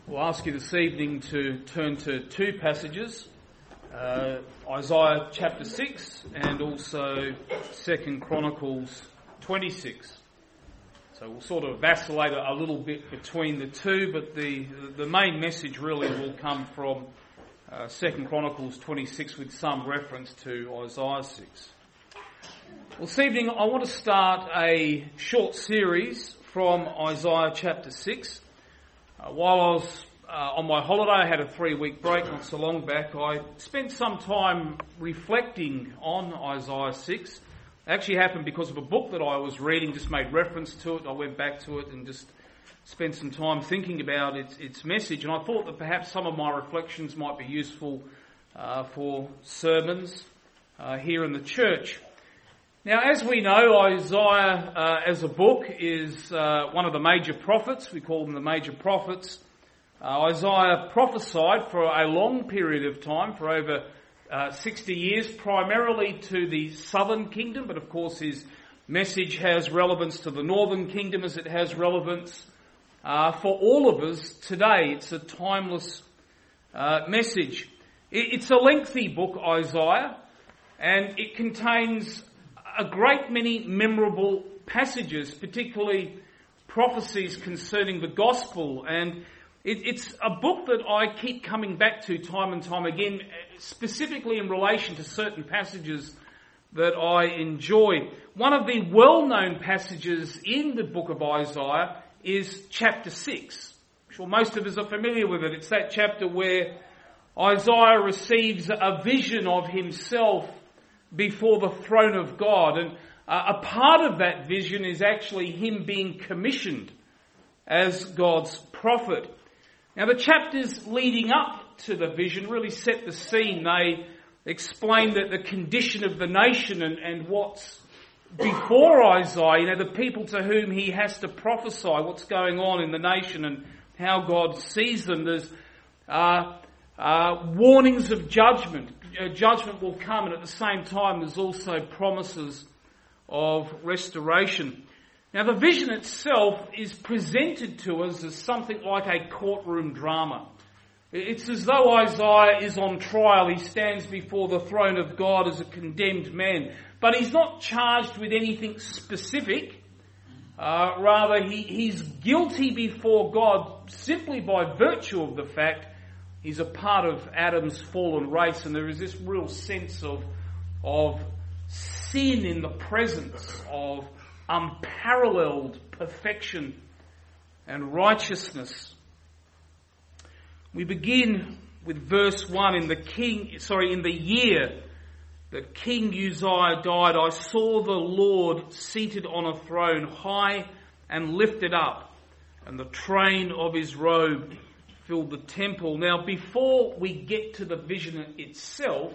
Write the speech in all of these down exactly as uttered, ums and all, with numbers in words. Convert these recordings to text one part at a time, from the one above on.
We'll ask you this evening to turn to two passages, uh, Isaiah chapter six and also Second Chronicles twenty-six. So we'll sort of vacillate a little bit between the two, but the the main message really will come from uh, Second Chronicles twenty-six with some reference to Isaiah six. Well, this evening I want to start a short series from Isaiah chapter six. Uh, while I was uh, on my holiday, I had a three-week break not so long back. I spent some time reflecting on Isaiah six. It actually happened because of a book that I was reading, just made reference to it. I went back to it and just spent some time thinking about its, its message. And I thought that perhaps some of my reflections might be useful uh, for sermons uh, here in the church. Now, as we know, Isaiah uh, as a book is uh, one of the major prophets. We call them the major prophets. Uh, Isaiah prophesied for a long period of time, for over uh, sixty years, primarily to the southern kingdom, but of course his message has relevance to the northern kingdom as it has relevance uh, for all of us today. It's a timeless uh, message. It, it's a lengthy book, Isaiah, and it contains a great many memorable passages, particularly prophecies concerning the gospel. And it, it's a book that I keep coming back to time and time again, specifically in relation to certain passages that I enjoy. One of the well-known passages in the book of Isaiah is chapter six. I'm sure most of us are familiar with it. It's that chapter where Isaiah receives a vision of himself before the throne of God. And uh, a part of that vision is actually him being commissioned as God's prophet. Now, the chapters leading up to the vision really set the scene. They explain that the condition of the nation and, and what's before Isaiah, you know, the people to whom he has to prophesy, what's going on in the nation and how God sees them. There's uh, uh, warnings of judgment. Judgment will come, and at the same time there's also promises of restoration. Now, the vision itself is presented to us as something like a courtroom drama. It's as though Isaiah is on trial. He stands before the throne of God as a condemned man. But he's not charged with anything specific. Uh, rather, he, he's guilty before God simply by virtue of the fact he's a part of Adam's fallen race, and there is this real sense of, of sin in the presence of unparalleled perfection and righteousness. We begin with verse one. In the king, sorry, in the year that King Uzziah died, I saw the Lord seated on a throne, high and lifted up, and the train of his robe filled the temple. Now, before we get to the vision itself,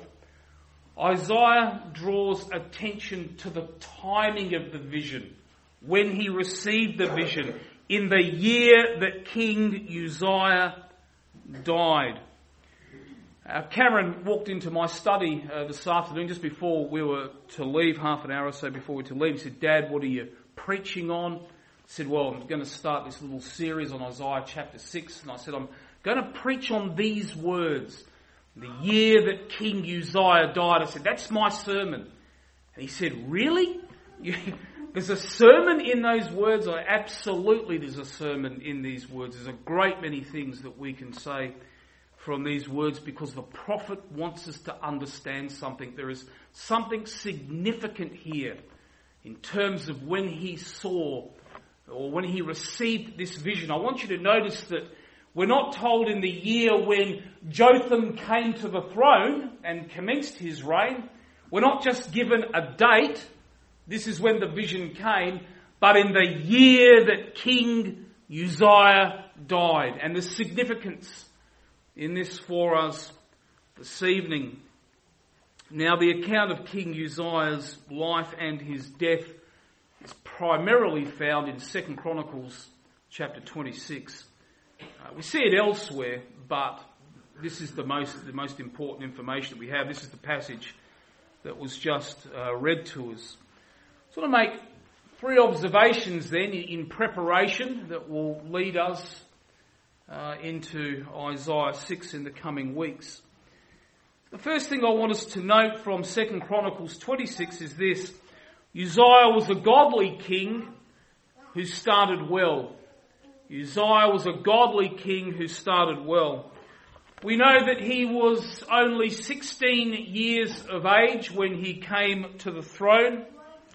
Isaiah draws attention to the timing of the vision, when he received the vision, in the year that King Uzziah died. Uh, Karen walked into my study uh, this afternoon, just before we were to leave, half an hour or so before we were to leave. She said, "Dad, what are you preaching on?" I said, "Well, I'm going to start this little series on Isaiah chapter six. And I said, "I'm going to preach on these words. The year that King Uzziah died." I said, "That's my sermon." And he said, "Really? There's a sermon in those words?" I absolutely there's a sermon in these words. There's a great many things that we can say from these words, because the prophet wants us to understand something. There is something significant here in terms of when he saw or when he received this vision. I want you to notice that we're not told in the year when Jotham came to the throne and commenced his reign. We're not just given a date, this is when the vision came, but in the year that King Uzziah died. And the significance in this for us this evening. Now, the account of King Uzziah's life and his death is primarily found in Second Chronicles chapter twenty-six. Uh, we see it elsewhere, but this is the most the most important information that we have. This is the passage that was just uh, read to us. So I want to make three observations then in preparation that will lead us uh, into Isaiah six in the coming weeks. The first thing I want us to note from Second Chronicles twenty-six is this: Uzziah was a godly king who started well. Uzziah was a godly king who started well. We know that he was only sixteen years of age when he came to the throne,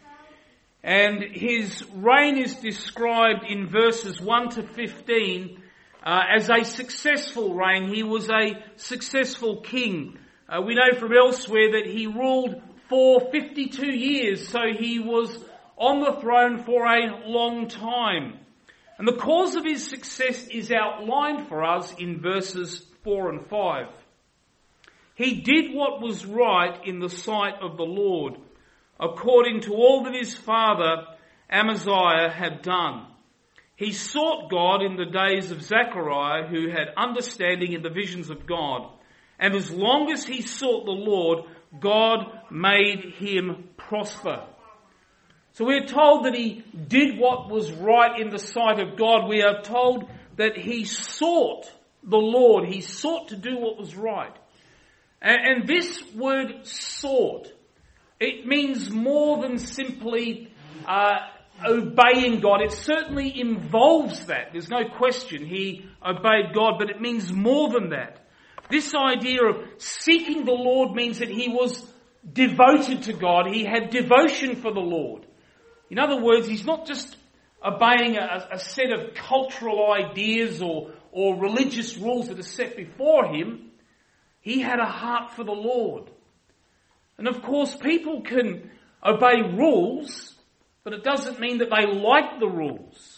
and his reign is described in verses one to fifteen uh, as a successful reign. He was a successful king. Uh, we know from elsewhere that he ruled for fifty-two years, so he was on the throne for a long time. And the cause of his success is outlined for us in verses four and five. He did what was right in the sight of the Lord, according to all that his father Amaziah had done. He sought God in the days of Zechariah, who had understanding in the visions of God. And as long as he sought the Lord, God made him prosper. So we are told that he did what was right in the sight of God. We are told that he sought the Lord. He sought to do what was right. And, and this word sought, it means more than simply uh, obeying God. It certainly involves that. There's no question he obeyed God, but it means more than that. This idea of seeking the Lord means that he was devoted to God. He had devotion for the Lord. In other words, he's not just obeying a, a set of cultural ideas or, or religious rules that are set before him. He had a heart for the Lord. And of course, people can obey rules, but it doesn't mean that they like the rules.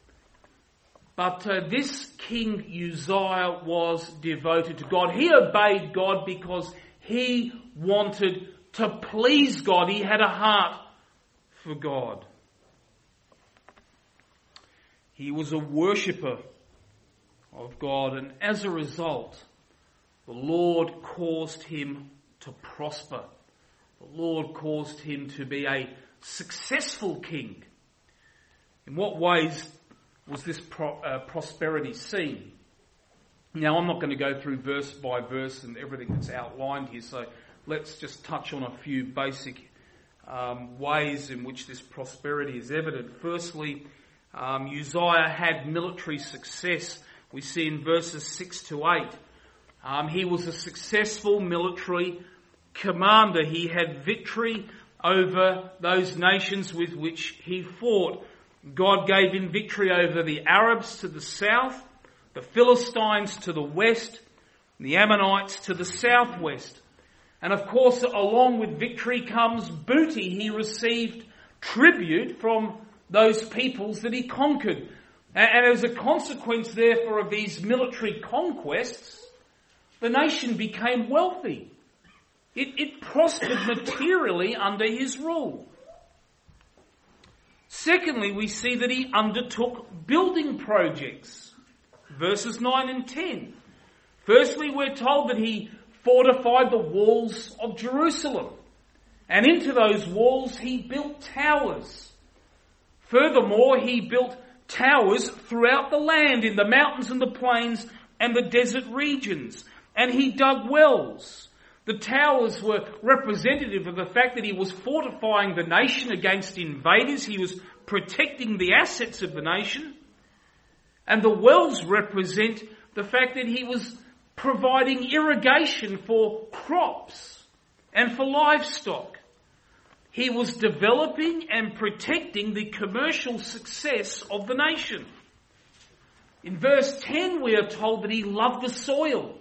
But uh, this King Uzziah was devoted to God. He obeyed God because he wanted to please God. He had a heart for God. He was a worshipper of God, and as a result, the Lord caused him to prosper. The Lord caused him to be a successful king. In what ways was this pro- uh, prosperity seen? Now, I'm not going to go through verse by verse and everything that's outlined here, so let's just touch on a few basic um, ways in which this prosperity is evident. Firstly, um, Uzziah had military success. We see in verses six to eight. Um, he was a successful military commander. He had victory over those nations with which he fought. God gave him victory over the Arabs to the south, the Philistines to the west, the Ammonites to the southwest. And of course, along with victory comes booty. He received tribute from those peoples that he conquered. And as a consequence, therefore, of these military conquests, the nation became wealthy. It, it prospered materially under his rule. Secondly, we see that he undertook building projects. Verses nine and ten. Firstly, we're told that he fortified the walls of Jerusalem. And into those walls he built towers. Furthermore, he built towers throughout the land, in the mountains and the plains and the desert regions. And he dug wells. The towers were representative of the fact that he was fortifying the nation against invaders. He was protecting the assets of the nation. And the wells represent the fact that he was providing irrigation for crops and for livestock. He was developing and protecting the commercial success of the nation. In verse ten, we are told that he loved the soil.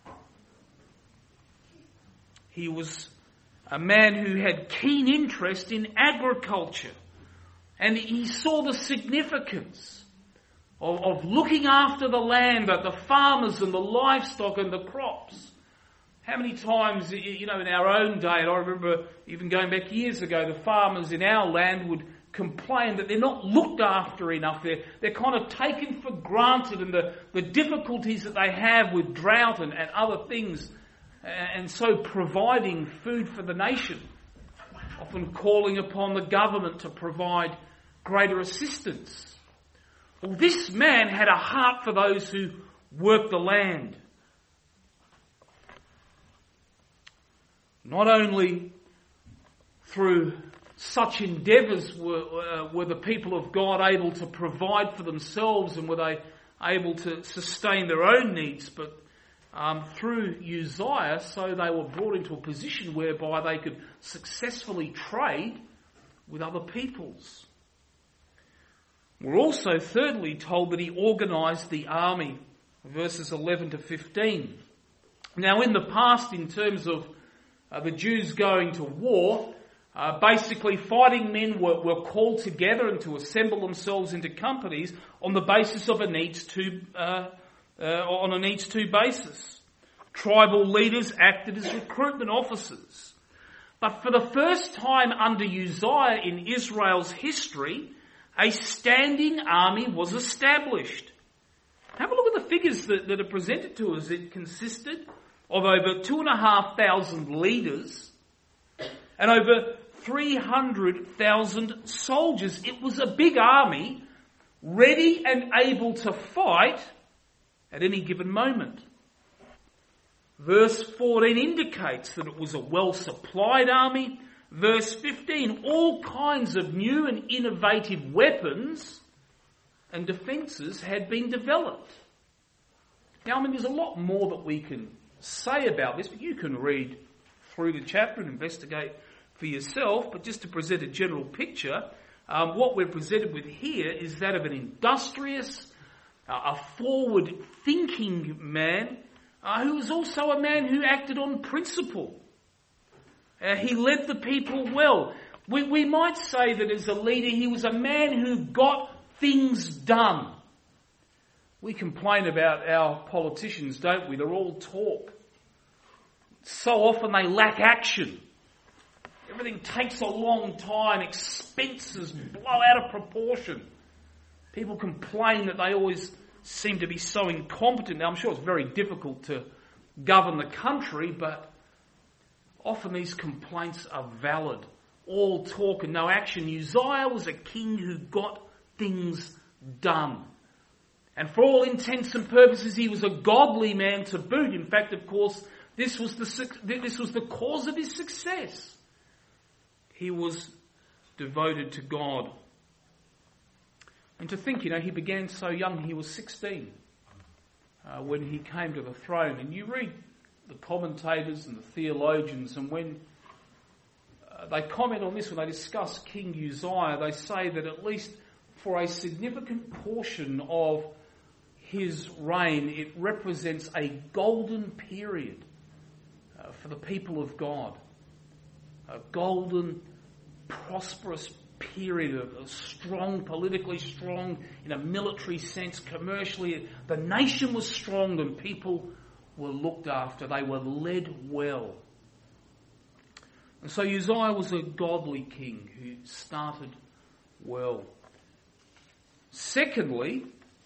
He was a man who had keen interest in agriculture, and he saw the significance of, of looking after the land, the farmers and the livestock and the crops. How many times, you know, in our own day, and I remember even going back years ago, the farmers in our land would complain that they're not looked after enough. They're, they're kind of taken for granted, and the, the difficulties that they have with drought and, and other things. And so providing food for the nation, often calling upon the government to provide greater assistance. Well, this man had a heart for those who work the land. Not only through such endeavours were, uh, were the people of God able to provide for themselves and were they able to sustain their own needs, but um, through Uzziah, so they were brought into a position whereby they could successfully trade with other peoples. We're also thirdly told that he organised the army, verses eleven to fifteen. Now in the past, in terms of uh, the Jews going to war, uh, basically fighting men were, were called together and to assemble themselves into companies on the basis of a needs to, uh, uh, on a needs to basis. Tribal leaders acted as recruitment officers. But for the first time under Uzziah in Israel's history, a standing army was established. Have a look at the figures that, that are presented to us. It consisted of over two and a half thousand leaders and over three hundred thousand soldiers. It was a big army, ready and able to fight at any given moment. Verse fourteen indicates that it was a well-supplied army. Verse fifteen, all kinds of new and innovative weapons and defences had been developed. Now, I mean, there's a lot more that we can say about this, but you can read through the chapter and investigate for yourself. But just to present a general picture, um, what we're presented with here is that of an industrious, uh, a forward-thinking man uh, who was also a man who acted on principle. Uh, he led the people well. We, we might say that as a leader, he was a man who got things done. We complain about our politicians, don't we? They're all talk. So often they lack action. Everything takes a long time. Expenses blow out of proportion. People complain that they always seem to be so incompetent. Now, I'm sure it's very difficult to govern the country, but often these complaints are valid. All talk and no action. Uzziah was a king who got things done. And for all intents and purposes, he was a godly man to boot. In fact, of course, this was the this was the cause of his success. He was devoted to God. And to think, you know, he began so young. He was sixteen uh, when he came to the throne. And you read the commentators and the theologians, and when uh, they comment on this, when they discuss King Uzziah, they say that at least for a significant portion of his reign, it represents a golden period uh, for the people of God. A golden, prosperous period of, of strong, politically strong, in a military sense, commercially. The nation was strong and people were looked after. They were led well. And so Uzziah was a godly king who started well. Secondly,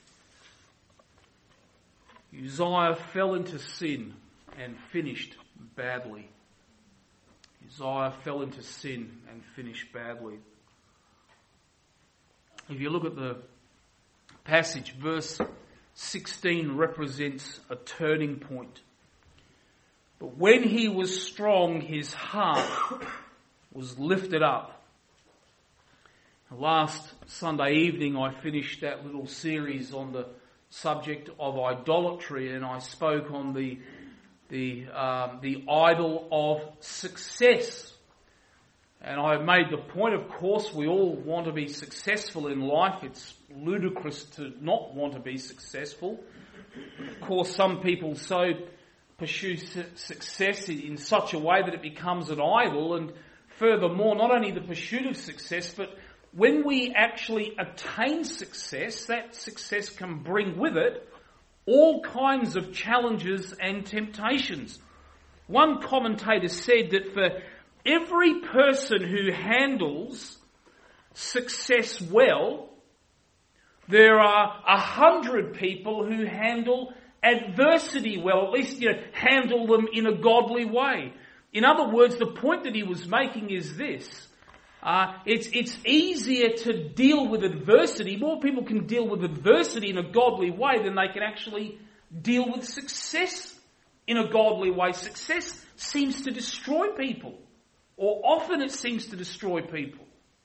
Uzziah fell into sin and finished badly. Uzziah fell into sin and finished badly. If you look at the passage, verse sixteen represents a turning point. But when he was strong, his heart was lifted up. Last Sunday evening, I finished that little series on the subject of idolatry, and I spoke on the the um, the idol of success. And I made the point, of course, we all want to be successful in life. It's ludicrous to not want to be successful. Of course, some people so pursue su- success in such a way that it becomes an idol. And furthermore, not only the pursuit of success, but when we actually attain success, that success can bring with it all kinds of challenges and temptations. One commentator said that for every person who handles success well, there are a hundred people who handle adversity well, at least, you know, handle them in a godly way. In other words, the point that he was making is this. Uh, it's, it's easier to deal with adversity. More people can deal with adversity in a godly way than they can actually deal with success in a godly way. Success seems to destroy people, or often it seems to destroy people.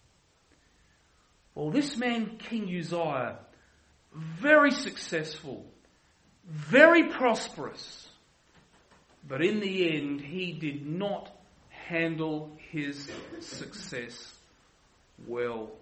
Well, this man, King Uzziah, very successful, very prosperous, but in the end he did not handle his success well.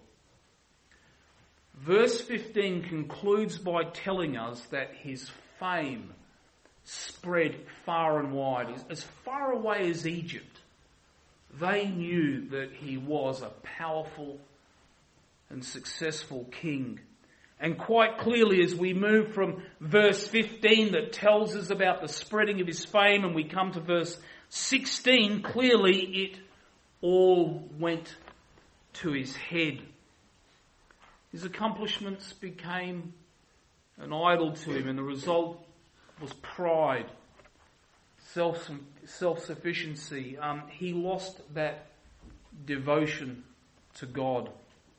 Verse fifteen concludes by telling us that his fame spread far and wide, as far away as Egypt. They knew that he was a powerful and successful king. And quite clearly, as we move from verse fifteen that tells us about the spreading of his fame, and we come to verse sixteen, clearly it all went to his head. His accomplishments became an idol to him, and the result was pride, self, self-sufficiency. Um, he lost that devotion to God.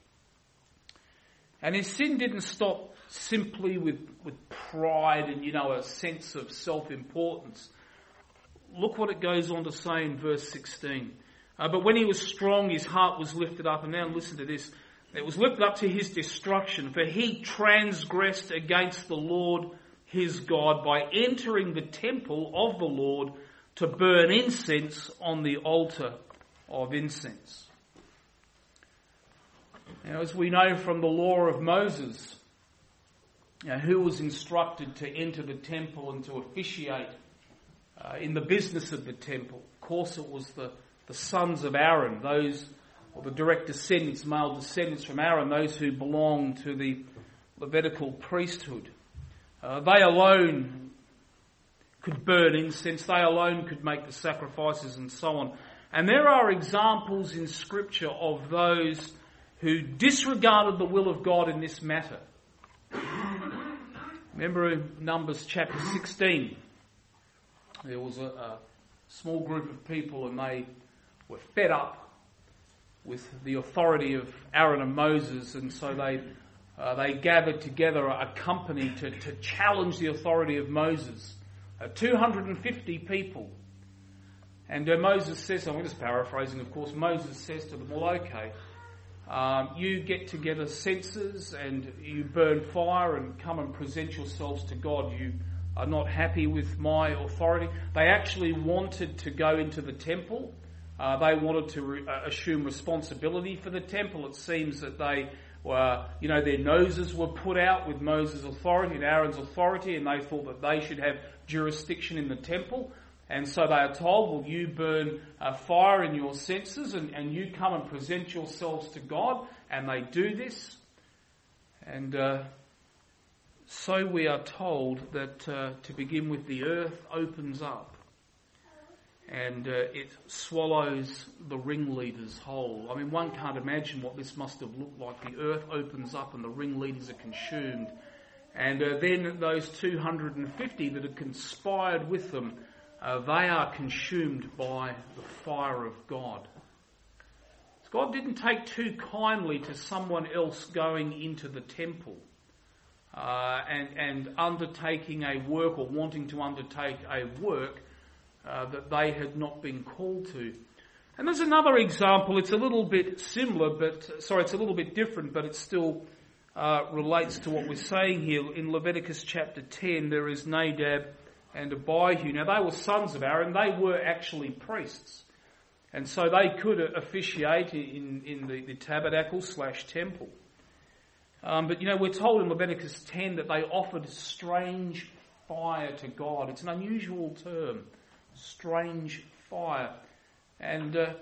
And his sin didn't stop simply with, with pride and, you know, a sense of self-importance. Look what it goes on to say in verse sixteen. Uh, but when he was strong, his heart was lifted up. And now listen to this. It was lifted up to his destruction, for he transgressed against the Lord his God by entering the temple of the Lord to burn incense on the altar of incense. Now, as we know from the law of Moses, you know, who was instructed to enter the temple and to officiate uh, in the business of the temple? Of course, it was the, the sons of Aaron, those, or the direct descendants, male descendants from Aaron, those who belonged to the Levitical priesthood. Uh, they alone could burn incense, they alone could make the sacrifices and so on. And there are examples in Scripture of those who disregarded the will of God in this matter. Remember in Numbers chapter sixteen, there was a, a small group of people and they were fed up with the authority of Aaron and Moses, and so they uh, they gathered together a company to, to challenge the authority of Moses. Uh, two hundred fifty people. And uh, Moses says, I'm just paraphrasing of course, Moses says to them, well okay, Um, you get together censers and you burn fire and come and present yourselves to God. You are not happy with my authority. They actually wanted to go into the temple. Uh, they wanted to re- uh, assume responsibility for the temple. It seems that they were, you know, their noses were put out with Moses' authority and Aaron's authority, and they thought that they should have jurisdiction in the temple. And so they are told, well, you burn uh, fire in your censers and, and you come and present yourselves to God. And they do this. And uh, so we are told that uh, to begin with, the earth opens up and uh, it swallows the ringleaders whole. I mean, one can't imagine what this must have looked like. The earth opens up and the ringleaders are consumed. And uh, then those two hundred fifty that had conspired with them, Uh, they are consumed by the fire of God. God didn't take too kindly to someone else going into the temple uh, and, and undertaking a work or wanting to undertake a work uh, that they had not been called to. And there's another example. It's a little bit similar, but sorry, it's a little bit different, but it still uh, relates to what we're saying here. In Leviticus chapter ten, there is Nadab and Abihu. Now, they were sons of Aaron. They were actually priests. And so they could officiate in, in the, the tabernacle slash temple. Um, but, you know, we're told in Leviticus ten that they offered strange fire to God. It's an unusual term, strange fire. And uh,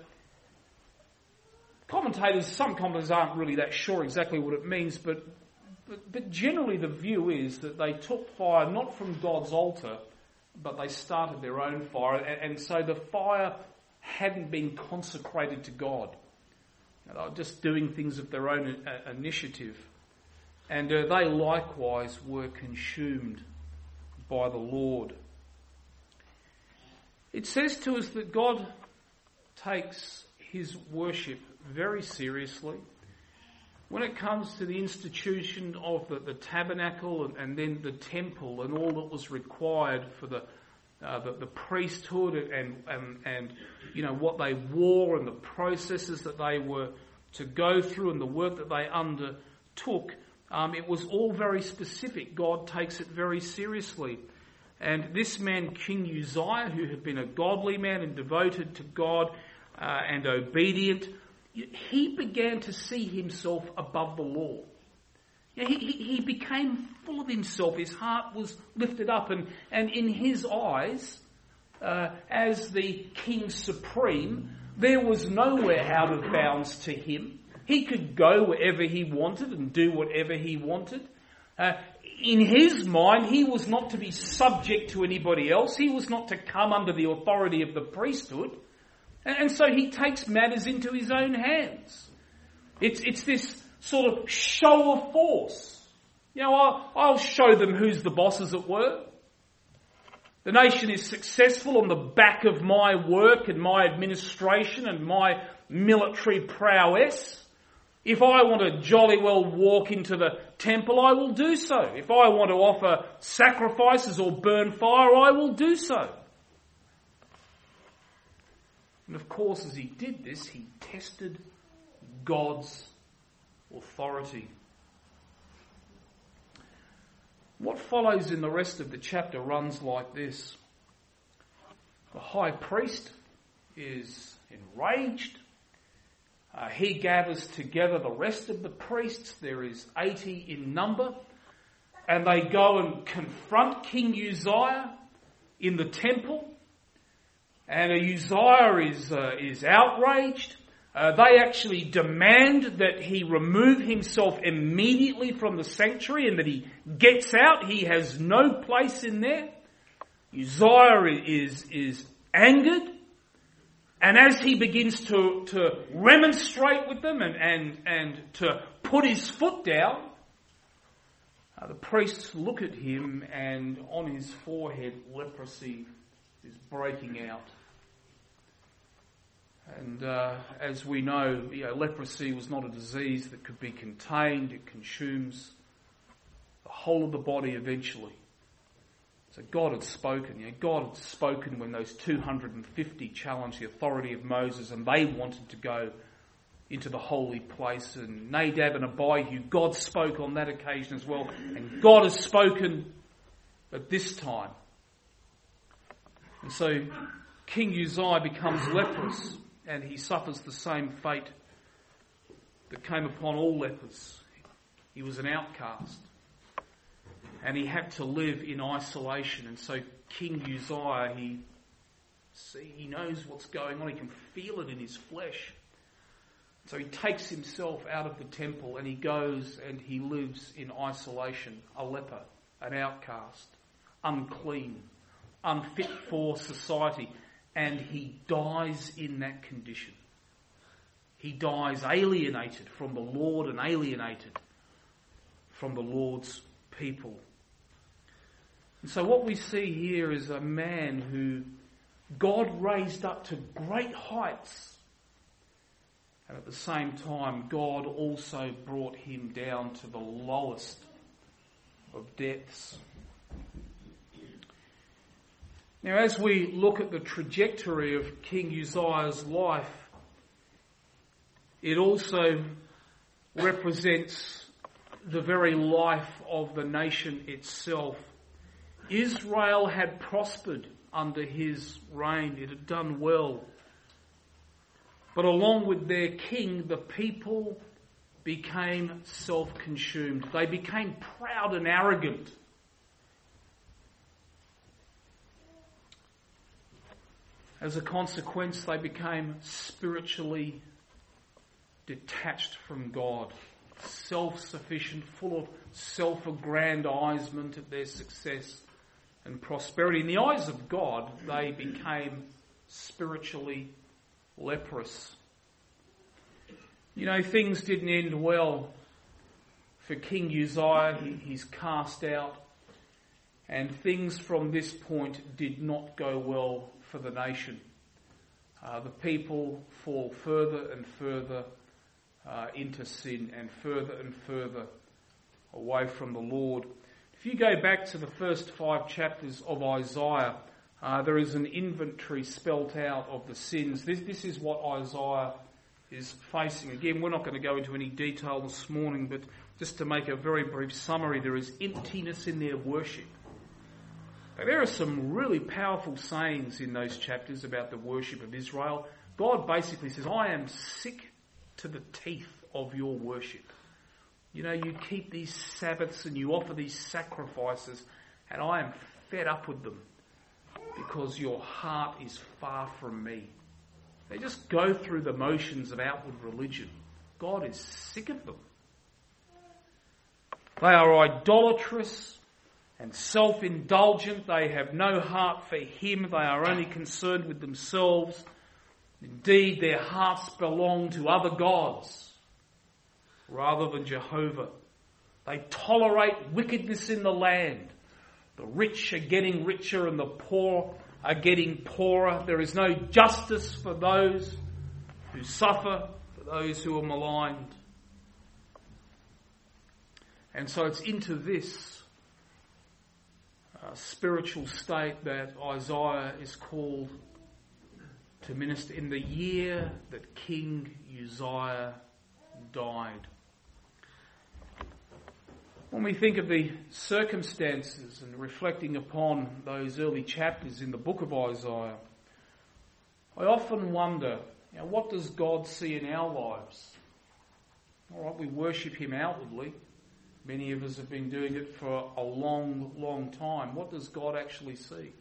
commentators, some commentators aren't really that sure exactly what it means, but, but, but generally the view is that they took fire not from God's altar, but they started their own fire, and, and so the fire hadn't been consecrated to God. You know, they were just doing things of their own uh, initiative. And uh, they likewise were consumed by the Lord. It says to us that God takes his worship very seriously. when it comes to the institution of the, the tabernacle and, and then the temple and all that was required for the uh, the, the priesthood and, and and you know what they wore and the processes that they were to go through and the work that they undertook, um, it was all very specific. God takes it very seriously. And this man, King Uzziah, who had been a godly man and devoted to God uh, and obedient, he began to see himself above the law. He, he, he became full of himself. His heart was lifted up. And, and in his eyes, uh, as the king supreme, there was nowhere out of bounds to him. He could go wherever he wanted and do whatever he wanted. Uh, in his mind, he was not to be subject to anybody else. He was not to come under the authority of the priesthood. And, and so he takes matters into his own hands. It's, it's this sort of show of force. You know, I'll, I'll show them who's the boss, as it were. The nation is successful on the back of my work and my administration and my military prowess. If I want to jolly well walk into the temple, I will do so. If I want to offer sacrifices or burn fire, I will do so. And of course, as he did this, he tested God's authority. What follows in the rest of the chapter runs like this. The high priest is enraged. Uh, he gathers together the rest of the priests. There is eighty in number. And they go and confront King Uzziah in the temple. And Uzziah is, uh, is outraged. Uh, they actually demand that he remove himself immediately from the sanctuary and that he gets out. He has no place in there. Uzziah is, is angered. And as he begins to, to remonstrate with them and, and, and to put his foot down, uh, the priests look at him and on his forehead leprosy is breaking out. And uh, as we know, you know, leprosy was not a disease that could be contained. It consumes the whole of the body eventually. So God had spoken. You know, God had spoken when those two hundred fifty challenged the authority of Moses and they wanted to go into the holy place. And Nadab and Abihu, God spoke on that occasion as well. And God has spoken at this time. And so King Uzziah becomes leprous. And he suffers the same fate that came upon all lepers. He was an outcast. And he had to live in isolation. And so King Uzziah, he, see, he knows what's going on. He can feel it in his flesh. So he takes himself out of the temple and he goes and he lives in isolation. A leper, an outcast, unclean, unfit for society. And he dies in that condition. He dies alienated from the Lord and alienated from the Lord's people. And so what we see here is a man who God raised up to great heights. And at the same time, God also brought him down to the lowest of depths. Now, as we look at the trajectory of King Uzziah's life, it also represents the very life of the nation itself. Israel had prospered under his reign. It had done well. But along with their king, the people became self-consumed. They became proud and arrogant. As a consequence, they became spiritually detached from God, self-sufficient, full of self-aggrandizement at their success and prosperity. In the eyes of God, they became spiritually leprous. You know, things didn't end well for King Uzziah. He, he's cast out. And things from this point did not go well for the nation. Uh, the people fall further and further uh, into sin and further and further away from the Lord. If you go back to the first five chapters of Isaiah, uh, there is an inventory spelt out of the sins. This, this is what Isaiah is facing. Again, we're not going to go into any detail this morning, but just to make a very brief summary, there is emptiness in their worship. Now, there are some really powerful sayings in those chapters about the worship of Israel. God basically says, I am sick to the teeth of your worship. You know, you keep these Sabbaths and you offer these sacrifices, and I am fed up with them because your heart is far from me. They just go through the motions of outward religion. God is sick of them. They are idolatrous and self-indulgent. They have no heart for Him. They are only concerned with themselves. Indeed, their hearts belong to other gods rather than Jehovah. They tolerate wickedness in the land. The rich are getting richer and the poor are getting poorer. There is no justice for those who suffer, for those who are maligned. And so it's into this uh, spiritual state that Isaiah is called to minister in the year that King Uzziah died. When we think of the circumstances and reflecting upon those early chapters in the book of Isaiah, I often wonder, you know, what does God see in our lives? All right, we worship Him outwardly. Many of us have been doing it for a long, long time. What does God actually see?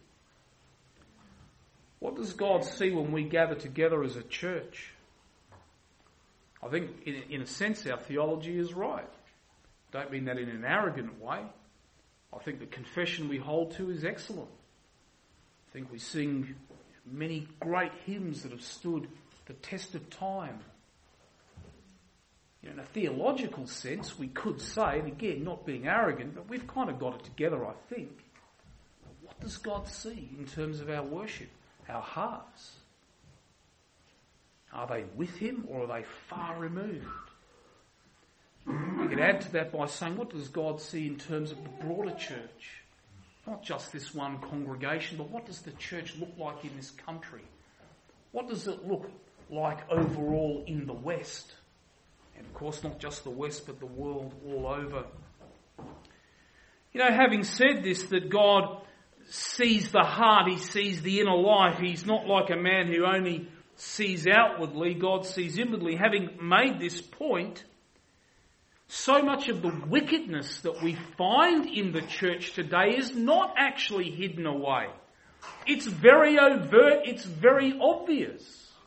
What does God see when we gather together as a church? I think, in, in a sense, our theology is right. Don't mean that in an arrogant way. I think the confession we hold to is excellent. I think we sing many great hymns that have stood the test of time. You know, in a theological sense, we could say, and again, not being arrogant, but we've kind of got it together, I think. What does God see in terms of our worship, our hearts? Are they with Him or are they far removed? We could add to that by saying, what does God see in terms of the broader church? Not just this one congregation, but what does the church look like in this country? What does it look like overall in the West? And of course, not just the West, but the world all over. You know, having said this, that God sees the heart, He sees the inner life. He's not like a man who only sees outwardly, God sees inwardly. Having made this point, so much of the wickedness that we find in the church today is not actually hidden away. It's very overt, it's very obvious.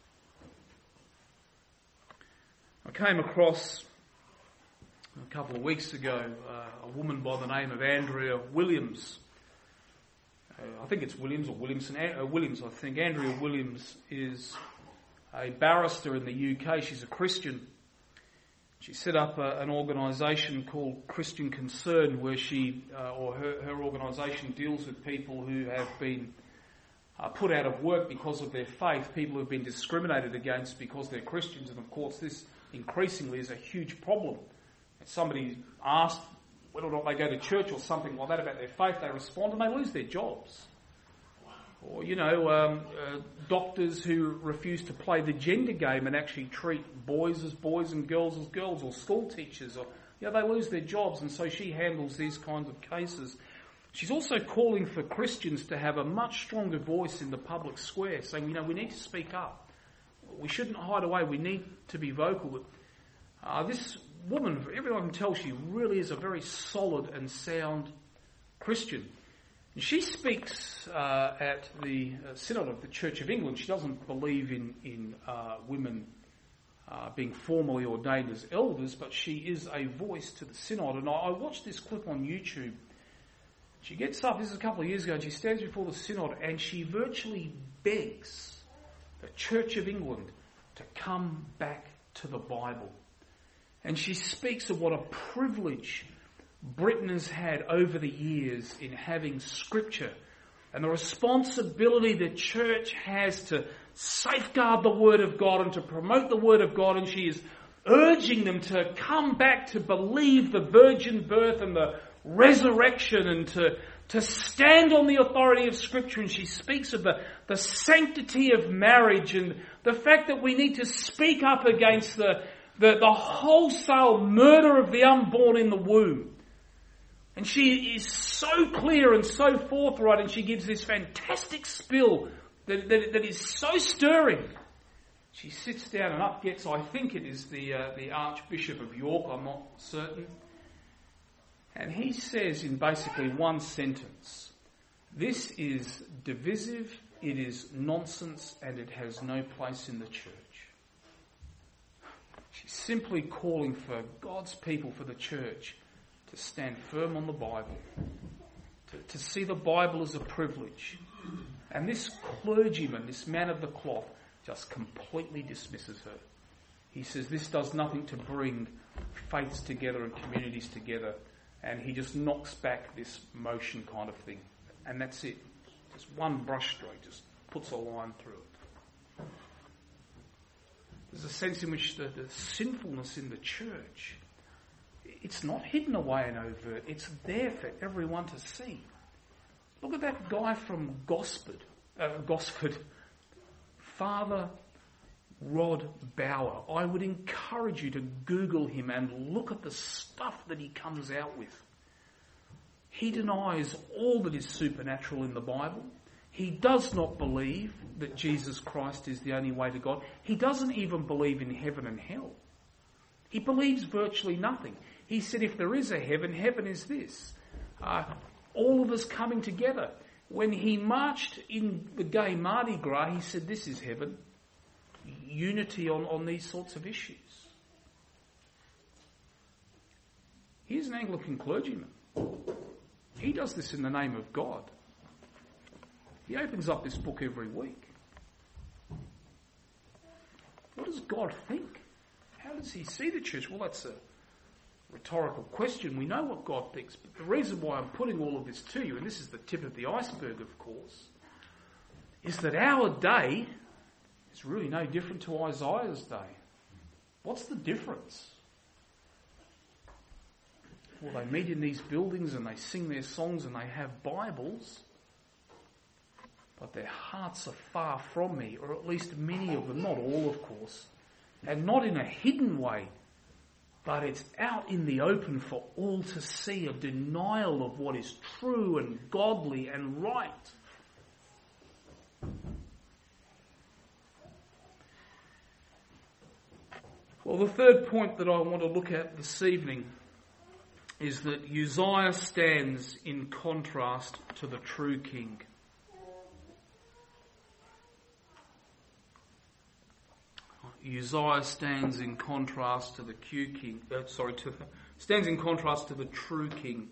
I came across a couple of weeks ago uh, a woman by the name of Andrea Williams. Uh, I think it's Williams or Williamson. Uh, Williams, I think. Andrea Williams is a barrister in the U K. She's a Christian. She set up a, an organisation called Christian Concern, where she, uh, or her, her organisation deals with people who have been uh, put out of work because of their faith, people who have been discriminated against because they're Christians, and of course this increasingly is a huge problem. If somebody asks whether or not they go to church or something like that about their faith, they respond and they lose their jobs. Or, you know, um, uh, doctors who refuse to play the gender game and actually treat boys as boys and girls as girls, or school teachers, or, you know, they lose their jobs, and so she handles these kinds of cases. She's also calling for Christians to have a much stronger voice in the public square, saying, you know, we need to speak up. We shouldn't hide away. We need to be vocal. But, uh, this woman, for everyone can tell, she really is a very solid and sound Christian. She speaks uh, at the uh, Synod of the Church of England. She doesn't believe in, in uh, women uh, being formally ordained as elders, but she is a voice to the Synod. And I, I watched this clip on YouTube. She gets up, this is a couple of years ago, and she stands before the Synod and she virtually begs the Church of England to come back to the Bible. And she speaks of what a privilege Britain has had over the years in having Scripture, and the responsibility the church has to safeguard the Word of God and to promote the Word of God. And she is urging them to come back to believe the virgin birth and the resurrection and to, to stand on the authority of Scripture. And she speaks of the, the sanctity of marriage and the fact that we need to speak up against the, the, the wholesale murder of the unborn in the womb. And she is so clear and so forthright, and she gives this fantastic spill that, that, that is so stirring. She sits down and up gets, I think it is the uh, the Archbishop of York, I'm not certain. And he says in basically one sentence, this is divisive, it is nonsense, and it has no place in the church. She's simply calling for God's people, for the church, to stand firm on the Bible, to, to see the Bible as a privilege. And this clergyman, this man of the cloth, just completely dismisses her. He says this does nothing to bring faiths together and communities together, and he just knocks back this motion kind of thing. And that's it. Just one brushstroke, just puts a line through it. There's a sense in which the, the sinfulness in the church, it's not hidden away and overt. It's there for everyone to see. Look at that guy from Gosford, uh, Gosford, Father Rod Bauer. I would encourage you to Google him and look at the stuff that he comes out with. He denies all that is supernatural in the Bible. He does not believe that Jesus Christ is the only way to God. He doesn't even believe in heaven and hell. He believes virtually nothing. He said if there is a heaven, heaven is this. Uh, all of us coming together. When he marched in the gay Mardi Gras, he said this is heaven. Unity on, on these sorts of issues. Here's an Anglican clergyman. He does this in the name of God. He opens up this book every week. What does God think? How does he see the church? Well, that's a rhetorical question. We know what God thinks, but the reason why I'm putting all of this to you, and this is the tip of the iceberg, of course, is that our day is really no different to Isaiah's day. What's the difference? Well, they meet in these buildings and they sing their songs and they have Bibles, but their hearts are far from me, or at least many of them, not all, of course, and not in a hidden way, but it's out in the open for all to see, a denial of what is true and godly and right. Well, the third point that I want to look at this evening is that Uzziah stands in contrast to the true king. Uzziah stands in contrast to the Q king. Uh, sorry, to the, stands in contrast to the true king.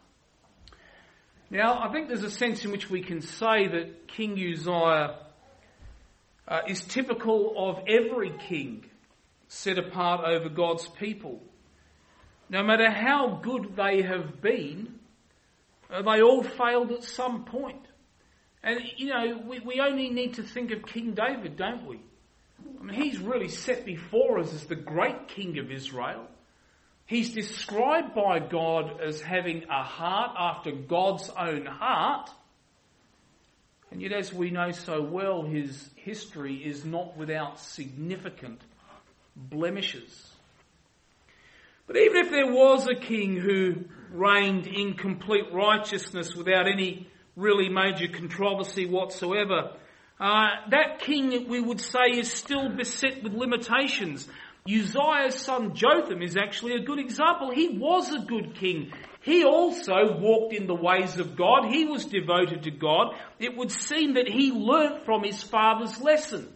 Now, I think there's a sense in which we can say that King Uzziah uh, is typical of every king set apart over God's people. No matter how good they have been, uh, they all failed at some point. And, you know, we, we only need to think of King David, don't we? I mean, he's really set before us as the great king of Israel. He's described by God as having a heart after God's own heart. And yet, as we know so well, his history is not without significant blemishes. But even if there was a king who reigned in complete righteousness without any really major controversy whatsoever, uh, that king, we would say, is still beset with limitations. Uzziah's son Jotham is actually a good example. He was a good king. He also walked in the ways of God. He was devoted to God. It would seem that he learnt from his father's lesson.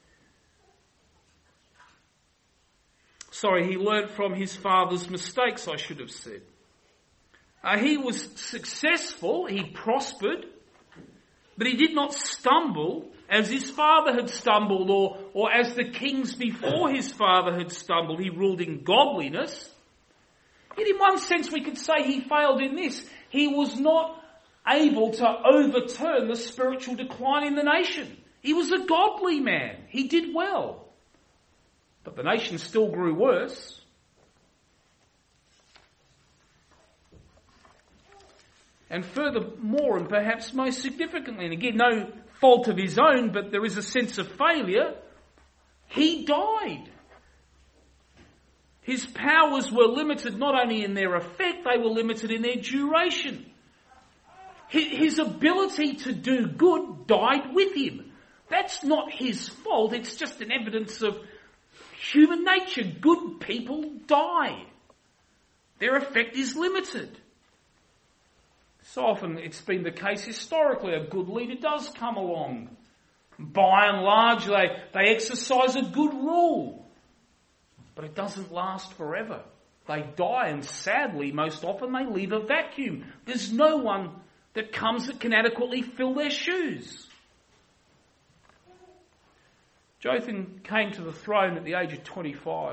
Sorry, he learnt from his father's mistakes, I should have said. Uh, he was successful, he prospered, but he did not stumble as his father had stumbled, or, or as the kings before his father had stumbled. He ruled in godliness. Yet in one sense we could say he failed in this. He was not able to overturn the spiritual decline in the nation. He was a godly man. He did well. But the nation still grew worse. And furthermore, and perhaps most significantly, and again, no fault of his own, but there is a sense of failure, he died. His powers were limited not only in their effect, they were limited in their duration. His ability to do good died with him. That's not his fault, it's just an evidence of human nature. Good people die. Their effect is limited. So often it's been the case historically, a good leader does come along. By and large, they, they exercise a good rule. But it doesn't last forever. They die, and sadly, most often they leave a vacuum. There's no one that comes that can adequately fill their shoes. Jotham came to the throne at the age of twenty-five.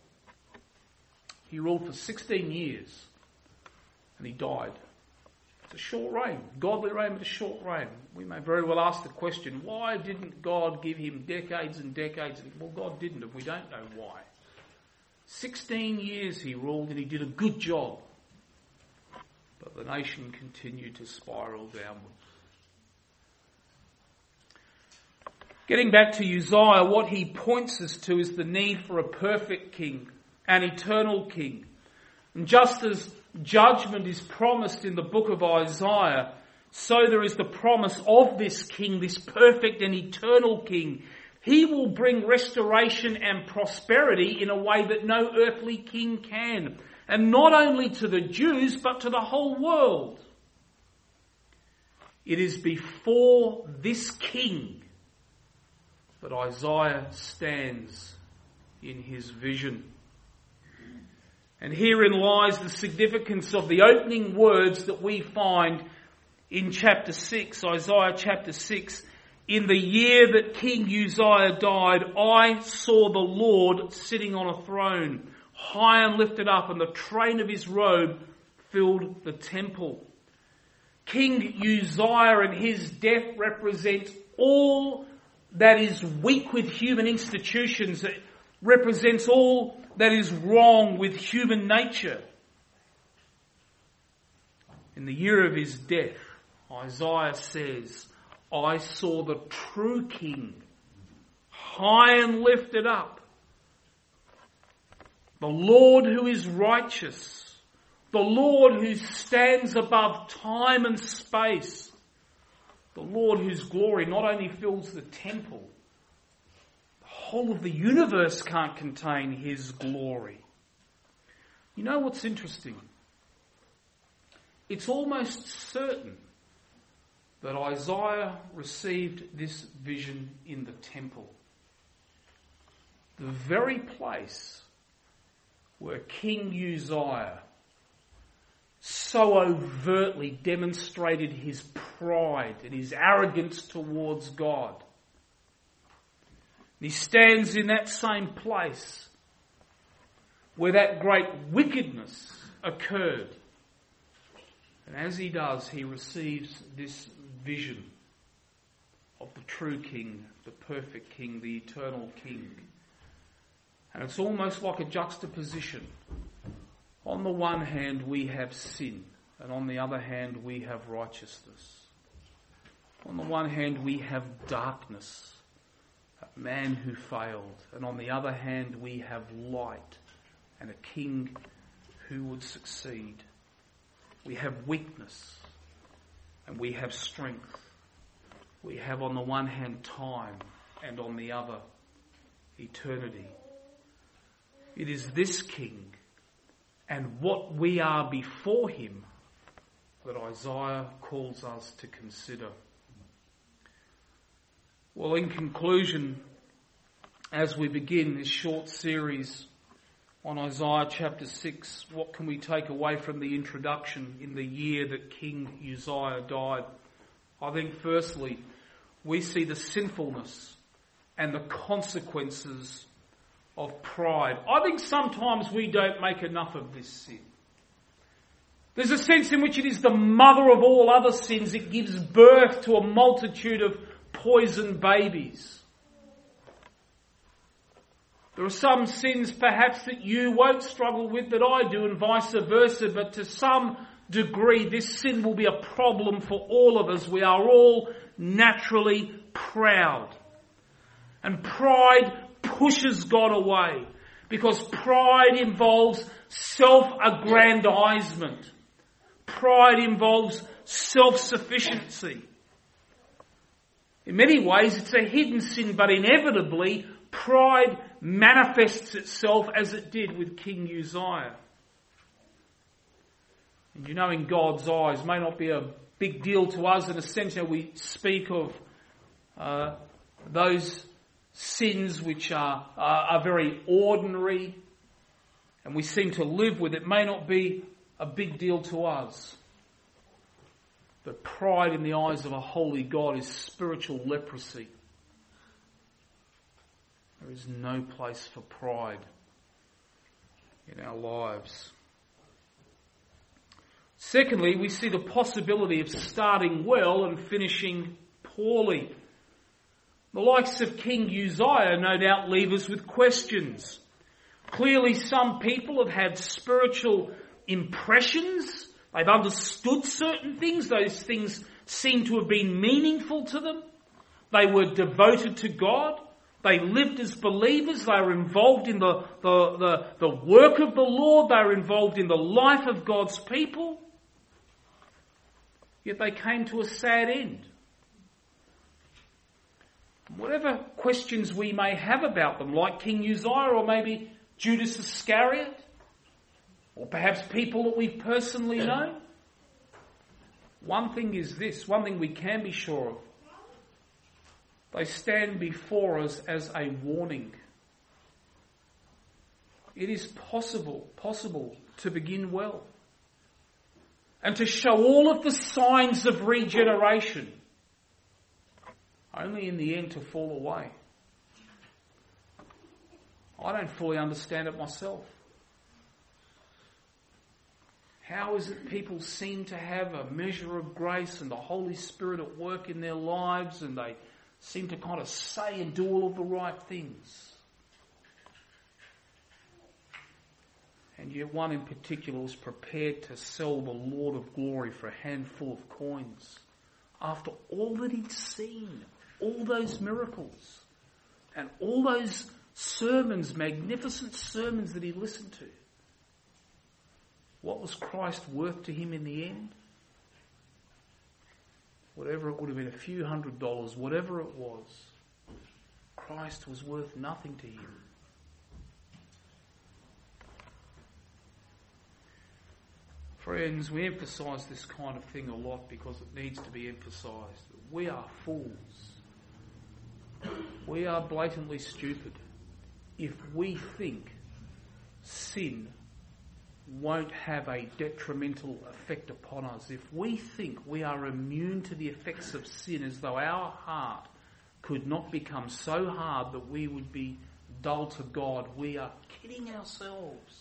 He ruled for sixteen years, and he died. It's a short reign, godly reign, but a short reign. We may very well ask the question, why didn't God give him decades and decades? Well, God didn't, and we don't know why. Sixteen years he ruled, and he did a good job. But the nation continued to spiral downwards. Getting back to Uzziah, what he points us to is the need for a perfect king, an eternal king. And just as judgment is promised in the book of Isaiah, so there is the promise of this king, this perfect and eternal king. He will bring restoration and prosperity in a way that no earthly king can. And not only to the Jews, but to the whole world. It is before this king that Isaiah stands in his vision. And herein lies the significance of the opening words that we find in chapter six, Isaiah chapter six. In the year that King Uzziah died, I saw the Lord sitting on a throne, high and lifted up, and the train of his robe filled the temple. King Uzziah and his death represent all that is weak with human institutions. It represents all that is wrong with human nature. In the year of his death, Isaiah says, I saw the true king, high and lifted up, the Lord who is righteous, the Lord who stands above time and space, the Lord whose glory not only fills the temple, the whole of the universe can't contain his glory. You know what's interesting? It's almost certain that Isaiah received this vision in the temple. The very place where King Uzziah so overtly demonstrated his pride and his arrogance towards God. He stands in that same place where that great wickedness occurred. And as he does, he receives this vision of the true king, the perfect king, the eternal king. And it's almost like a juxtaposition. On the one hand, we have sin, and on the other hand, we have righteousness. On the one hand, we have darkness, a man who failed, and on the other hand, we have light and a king who would succeed. We have weakness and we have strength. We have on the one hand time and on the other eternity. It is this king and what we are before him that Isaiah calls us to consider. Well, in conclusion, as we begin this short series on Isaiah chapter six, what can we take away from the introduction in the year that King Uzziah died? I think firstly, we see the sinfulness and the consequences of pride. I think sometimes we don't make enough of this sin. There's a sense in which it is the mother of all other sins. It gives birth to a multitude of poisoned babies. There are some sins perhaps that you won't struggle with that I do, and vice versa, but to some degree this sin will be a problem for all of us. We are all naturally proud. And pride pushes God away, because pride involves self-aggrandizement. Pride involves self-sufficiency. In many ways it's a hidden sin, but inevitably pride manifests itself as it did with King Uzziah. And you know, in God's eyes, may not be a big deal to us. In a sense, you know, we speak of uh, those sins which are, are, are very ordinary and we seem to live with it. May not be a big deal to us. But pride in the eyes of a holy God is spiritual leprosy. There is no place for pride in our lives. Secondly, we see the possibility of starting well and finishing poorly. The likes of King Uzziah no doubt leave us with questions. Clearly some people have had spiritual impressions. They've understood certain things. Those things seem to have been meaningful to them. They were devoted to God. They lived as believers. They were involved in the, the, the, the work of the Lord. They were involved in the life of God's people. Yet they came to a sad end. Whatever questions we may have about them, like King Uzziah or maybe Judas Iscariot, or perhaps people that we personally know, one thing is this, one thing we can be sure of. They stand before us as a warning. It is possible, possible to begin well and to show all of the signs of regeneration, only in the end to fall away. I don't fully understand it myself. How is it people seem to have a measure of grace and the Holy Spirit at work in their lives, and they seem to kind of say and do all of the right things? And yet one in particular was prepared to sell the Lord of glory for a handful of coins after all that he'd seen, all those miracles and all those sermons, magnificent sermons that he listened to. What was Christ worth to him in the end? Whatever it would have been, a few hundred dollars, whatever it was, Christ was worth nothing to him. Friends, we emphasise this kind of thing a lot because it needs to be emphasised. We are fools. We are blatantly stupid if we think sin won't have a detrimental effect upon us. If we think we are immune to the effects of sin as though our heart could not become so hard that we would be dull to God, we are kidding ourselves.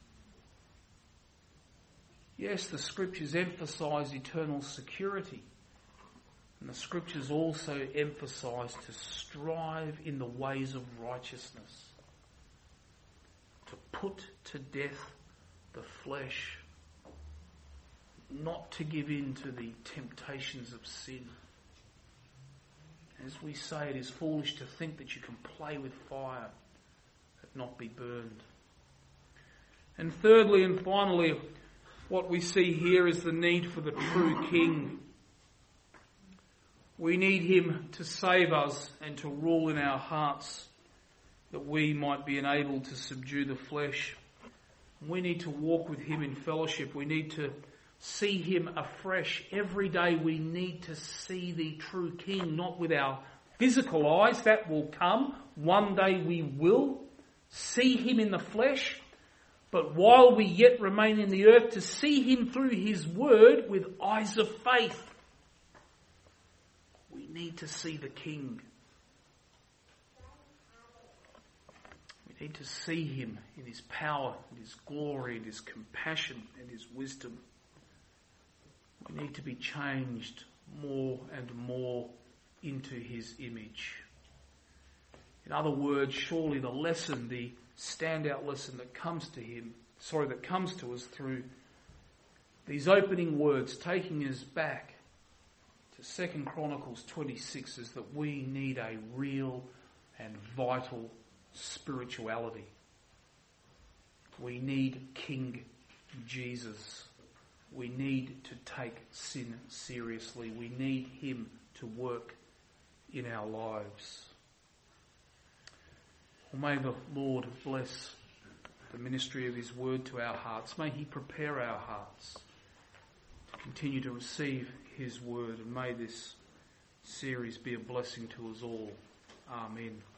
Yes, the Scriptures emphasise eternal security. And the Scriptures also emphasise to strive in the ways of righteousness. To put to death the flesh. Not to give in to the temptations of sin. As we say, it is foolish to think that you can play with fire and not be burned. And thirdly and finally, what we see here is the need for the true King. We need him to save us and to rule in our hearts, that we might be enabled to subdue the flesh. We need to walk with him in fellowship. We need to see him afresh. Every day we need to see the true King, not with our physical eyes. That will come. One day we will see him in the flesh. But while we yet remain in the earth, to see him through his word with eyes of faith. We need to see the King. We need to see him in his power, in his glory, in his compassion, and his wisdom. We need to be changed more and more into his image. In other words, surely the lesson, the standout lesson that comes to him, sorry, that comes to us through these opening words, taking us back to Second Chronicles twenty-six, is that we need a real and vital spirituality. We need King Jesus. We need to take sin seriously. We need him to work in our lives. Well, may the Lord bless the ministry of his word to our hearts. May he prepare our hearts to continue to receive his word, and may this series be a blessing to us all. Amen.